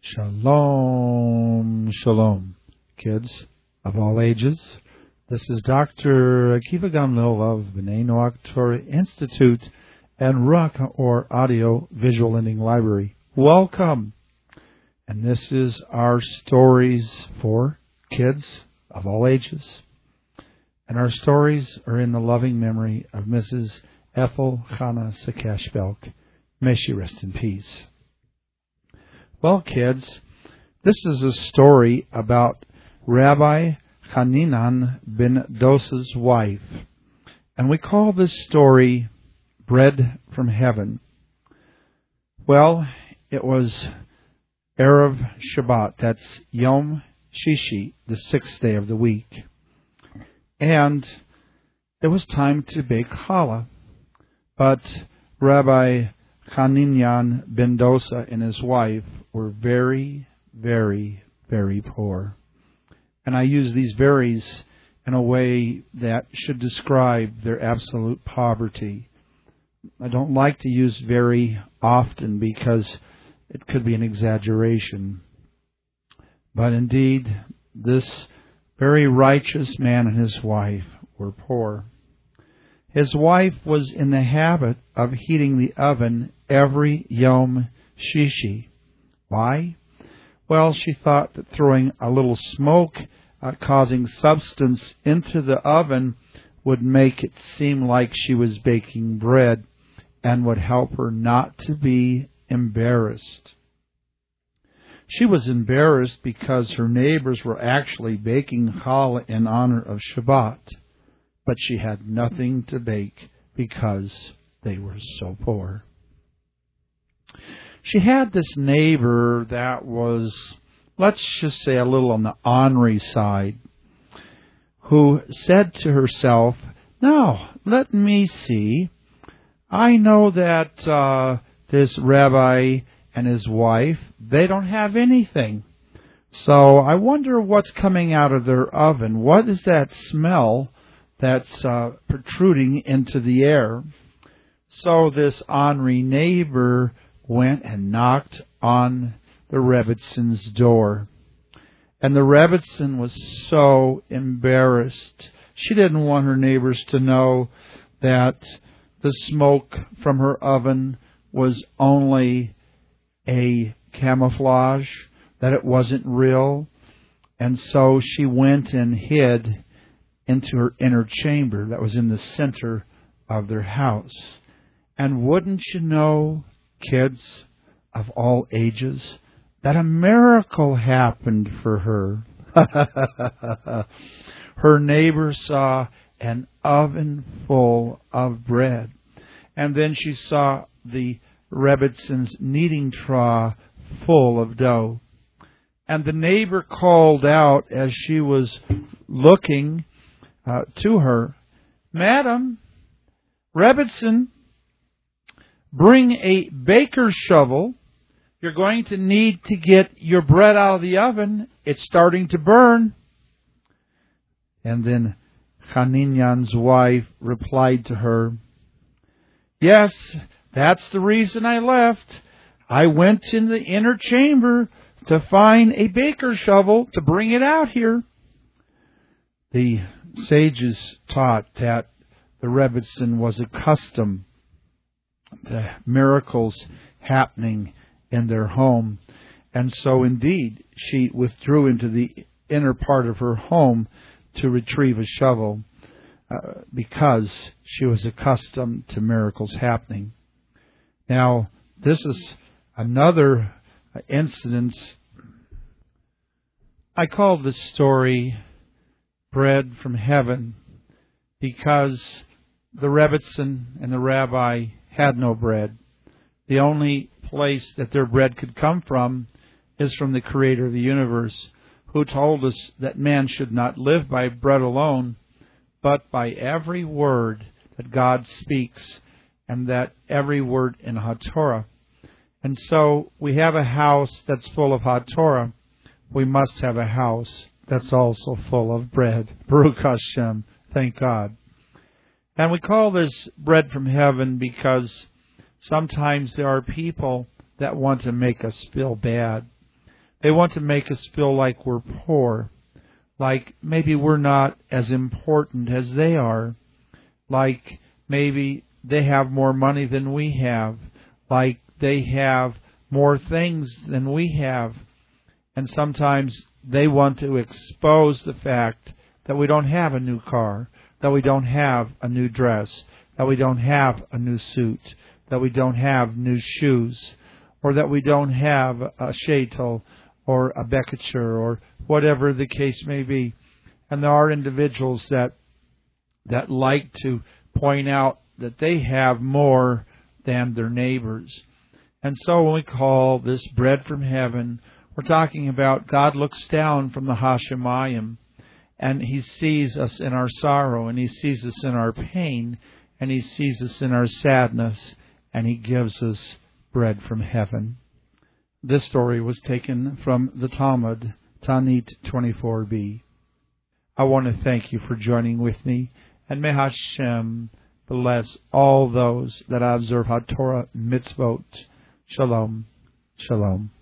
Shalom, shalom, kids of all ages. This is Dr. Akiva Gamliel of B'nai Noach Torah Institute and Ruach or Audio Visual Lending Library. Welcome. And this is our stories for kids of all ages. And our stories are in the loving memory of Mrs. Ethel Chana Sakesh Belk. May she rest in peace. Well, kids, this is a story about Rabbi Haninan ben Dosa's wife. And we call this story Bread from Heaven. Well, it was Erev Shabbat, that's Yom Shishi, the 6th day of the week. And it was time to bake challah. But Rabbi Haninan ben Dosa and his wife were very, very, very poor. And I use these veries in a way that should describe their absolute poverty. I don't like to use very often because it could be an exaggeration. But indeed, this very righteous man and his wife were poor. His wife was in the habit of heating the oven every Yom Shishi. Why? Well, she thought that throwing a little smoke causing substance into the oven would make it seem like she was baking bread and would help her not to be embarrassed. She was embarrassed because her neighbors were actually baking challah in honor of Shabbat. But she had nothing to bake because they were so poor. She had this neighbor that was, let's just say, a little on the ornery side, who said to herself, "Now, let me see. I know that this rabbi and his wife, they don't have anything. So I wonder what's coming out of their oven. What is that smell that's protruding into the air?" So this ornery neighbor went and knocked on the Rebbitzin's door. And the Rebbitzin was so embarrassed. She didn't want her neighbors to know that the smoke from her oven was only a camouflage, that it wasn't real. And so she went and hid into her inner chamber that was in the center of their house. And wouldn't you know, kids of all ages, that a miracle happened for her. Her neighbor saw an oven full of bread. And then she saw the Rebbitzins' kneading trough full of dough. And the neighbor called out as she was looking to her, "Madam, Rebbitzin, bring a baker's shovel. You're going to need to get your bread out of the oven. It's starting to burn." And then Haninan's wife replied to her, "Yes, that's the reason I left. I went in the inner chamber to find a baker's shovel to bring it out here." The sages taught that the Rebbitzin was accustomed to miracles happening in their home. And so indeed, she withdrew into the inner part of her home to retrieve a shovel because she was accustomed to miracles happening. Now, this is another incident. I call this story Bread from Heaven because the Rebbitzin and the rabbi had no bread. The only place that their bread could come from is from the Creator of the universe, who told us that man should not live by bread alone, but by every word that God speaks, and that every word in HaTorah. And so we have a house that's full of HaTorah. We must have a house that's also full of bread. Baruch Hashem. Thank God. And we call this bread from heaven because sometimes there are people that want to make us feel bad. They want to make us feel like we're poor, like maybe we're not as important as they are, like maybe they have more money than we have, like they have more things than we have. And sometimes they want to expose the fact that we don't have a new car, that we don't have a new dress, that we don't have a new suit, that we don't have new shoes, or that we don't have a shaitel or a beketcher or whatever the case may be. And there are individuals that like to point out that they have more than their neighbors. And so when we call this bread from heaven, we're talking about God looks down from the Hashemayim, and He sees us in our sorrow, and He sees us in our pain, and He sees us in our sadness, and He gives us bread from heaven. This story was taken from the Talmud, Tanit 24b. I want to thank you for joining with me, and may Hashem bless all those that observe HaTorah mitzvot. Shalom. Shalom.